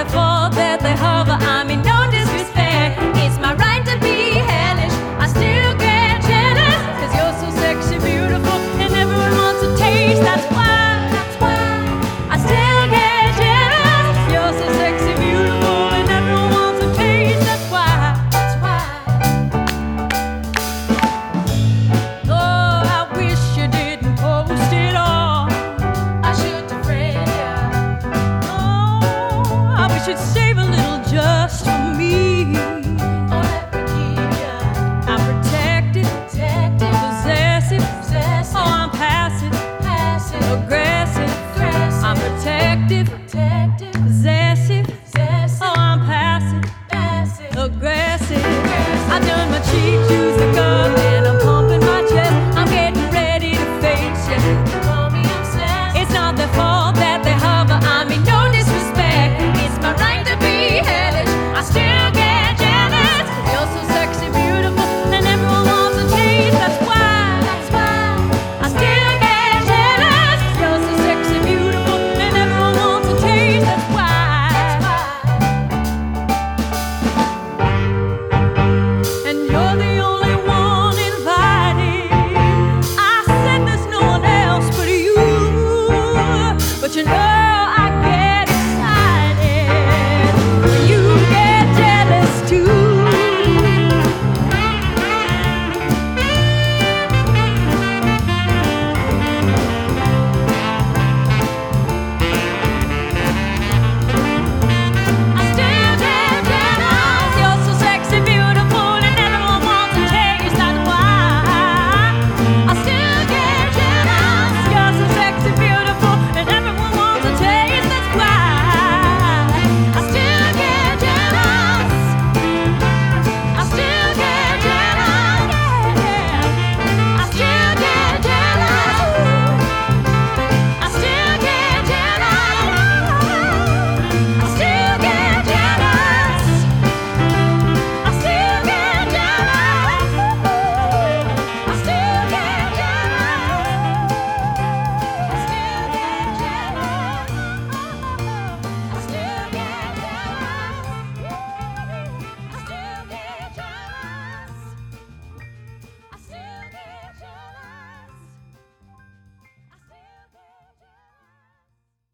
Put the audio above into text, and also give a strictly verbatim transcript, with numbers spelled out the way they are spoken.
therefore that they hover. I'm in no disrespect. It's my right to be hellish. I still get jealous, cause you're so sexy, beautiful, and everyone wants a taste. That's why, that's why I still get jealous. You're so sexy, beautiful, and everyone wants a taste. That's why, that's why. Oh, I wish you didn't post it all. I should have read ya. Oh, I wish you'd save a little just for me. Oh, let me keep ya. I'm protected, protected, possessive, possessive. Oh, I'm passive, passive, aggressive, aggressive. I'm protective.